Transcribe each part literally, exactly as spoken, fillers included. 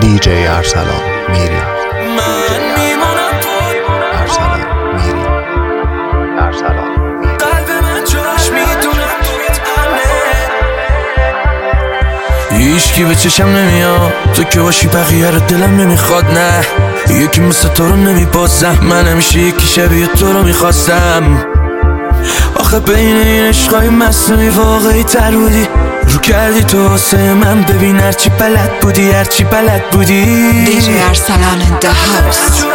دی جی ارسلان میری. من میمونم ارسلان میری. ارسلان میری. قلب من جاش میدونم توت امنه. هیچکی به چشم نمیاد تو که باشی بقیه رو دلم نمیخواد. نه یکی مثل تو رو نمیبازم. من همیشه یکی شبیه تو رو میخواستم. آخه بین این عشقای مصنوعی واقعی تر بودی. رو کردی تو واسه من. ببین هرچی بلد بودی هرچی بلد بودی. دی جی ارسلان in the house.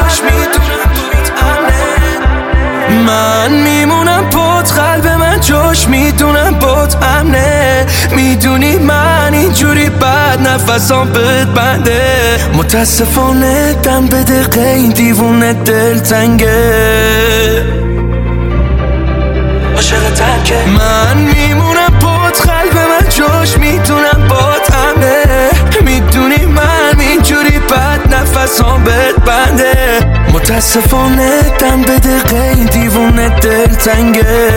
من میمونم پات قلب من جاش میدونم پات امنه. میدونی من اینجوری بد نفسام بهت بنده. متاسفانه دم به دقیقه این دیوونه دل تنگه. عاشق تنگه. من میمونم پات قلب من جاش میدونم پات امنه. میدونی من اینجوری بد نفسام بهت بنده. متاسفانه دم به دقیقه این دیوونه دل تنگه.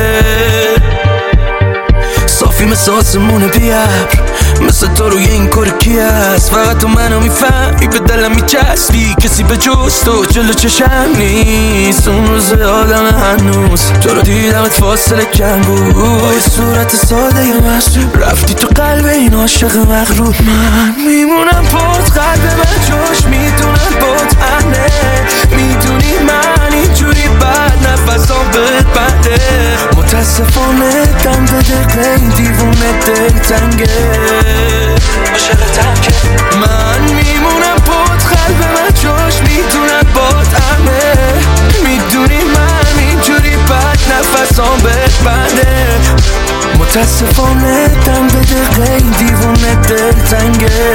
صافی مثل آسمون بیابر. مثل تو روی این کار کی هست؟ فقط تو منو میفهمی به دلم میچسبی. کسی به جز تو جلو چشم نیست. اون روز آدم هنوز تو رو دیدمت فاصله کم بود. با یه صورت ساده ی مصروب رفتی تو قلب این عاشق مغرور. من میمونم پات قلب من جاش میدونم پات امنه. میدونی من اینجوری بد نفسام بهت بنده. متاسفانه دم به دقیقه این دیوونه دل تنگه. عاشق تنگه. من میمونم پات قلب من جاش میدونم پات امنه. میدونی من اینجوری بد نفسام بهت بنده. متاسفانه دم به دقیقه این دیوونه دل تنگه.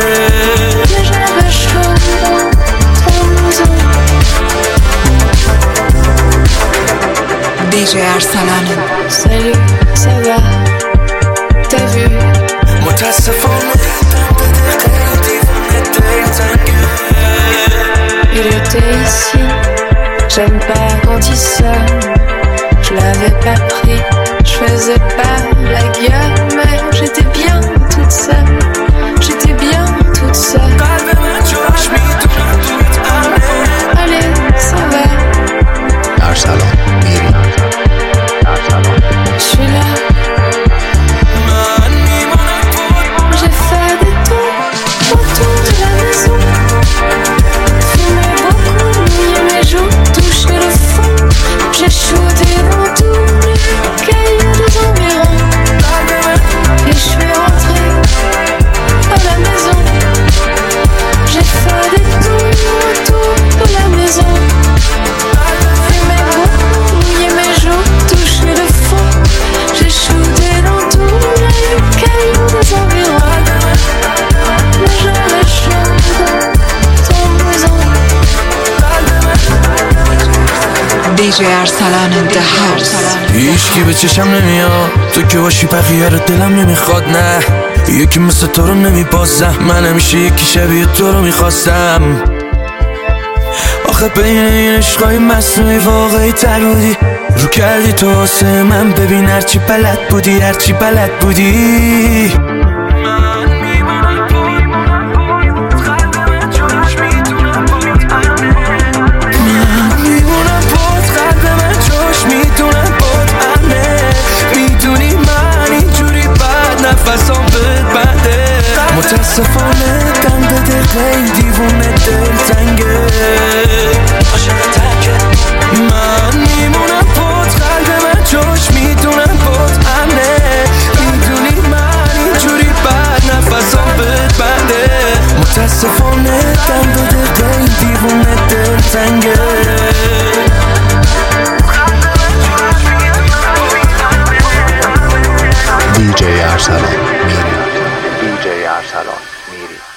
دی جی ارسلان. Salut, ça va? T'as vu? متاسفانه دم به دقیقه این دیوونه دل تنگه. Il était ici, j'aime pas quand il sonne. Je l'avais pas pris, je faisais pas la gueule. Mais j'étais bien toute seule, j'étais bien toute seule. Allez, ça va. ارسلان میری. Je suis là. J'ai fait des tours autour de la maison. Fumé beaucoup, mouillé mes joues, touché le fond. J'ai shooté dans tous les cailloux des environs. Et je suis rentrée à la maison. J'ai fait des tours autour de la maison. Fumé beaucoup, mouillé mes joues, touché le fond. J'ai shooté dans tous les cailloux des environs. Mais j'avais chaud dans maison. دی جی ارسلان in the house. هیچکی به چشم نمیاد تو که باشی بقیه رو دلم نمیخواد. نه یکی مثل تو رو نمیبازم. من همیشه یکی شبیه تو رو میخواستم. آخه بین این عشقای مصنوعی واقعی تر بودی. رو کردی تو واسه من. ببین هرچی بلد بودی هرچی بلد بودی. نفسام بهت بنده. متاسفانه دم به دقیقه این دیوونه دل تنگه. عاشق تنگه. من میمونم پات قلب من جاش میدونم پات امنه. میدونی من اینجوری بد نفسام بهت بنده. متاسفانه دم